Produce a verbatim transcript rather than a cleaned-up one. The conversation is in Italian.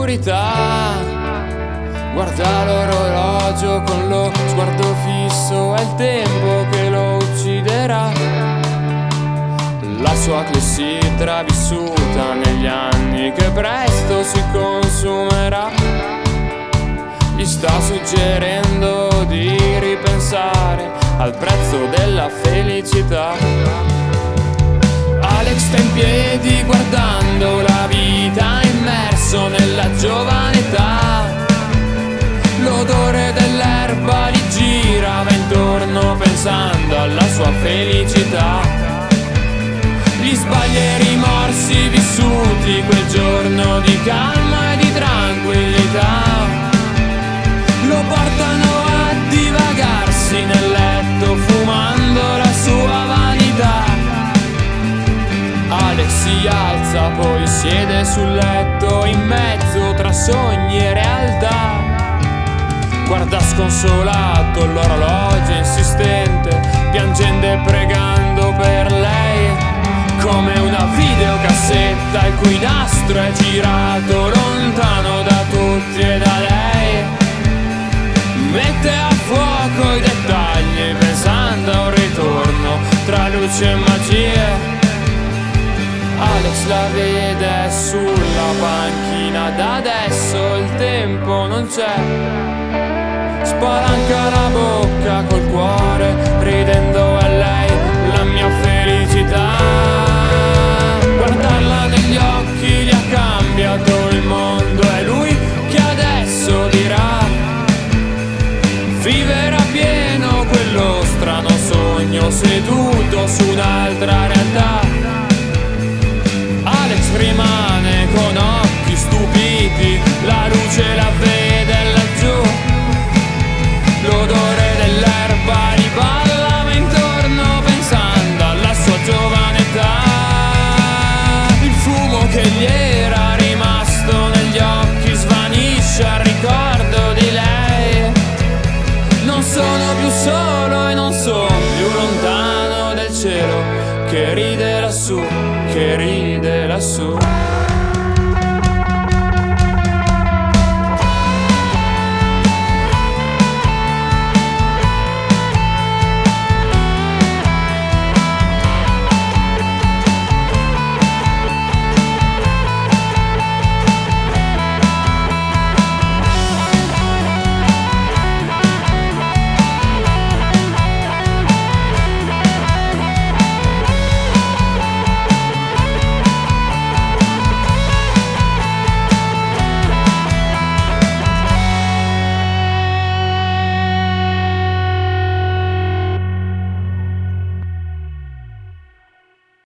oscurità. Guarda l'orologio con lo sguardo fisso, è il tempo che lo ucciderà. La sua clessidra vissuta negli anni che presto si consumerà, gli sta suggerendo di ripensare al prezzo della felicità. Alex sta in piedi guardando la vita, immerso nella giovane età. L'odore dell'erba gli girava intorno pensando alla sua felicità. Gli sbagli e rimorsi vissuti quel giorno di calma e di tranquillità lo portano a divagarsi nel letto fumando la sua vanità. Alex si alza, poi siede sul letto in mezzo tra sogni e realtà. Guarda sconsolato l'orologio insistente, piangendo e pregando per lei, come una videocassetta il cui nastro è girato lontano da tutti e da lei. Mette a fuoco i dettagli pensando a un ritorno tra luce e magie. Alex la vede sulla panchina, da adesso il tempo non c'è. Spalanca la bocca col cuore, ridendo a lei la mia felicità. Guardarla negli occhi gli ha cambiato il mondo, è lui che adesso dirà: vivere a pieno quello strano sogno, seduto su un'altra realtà. Alex rimane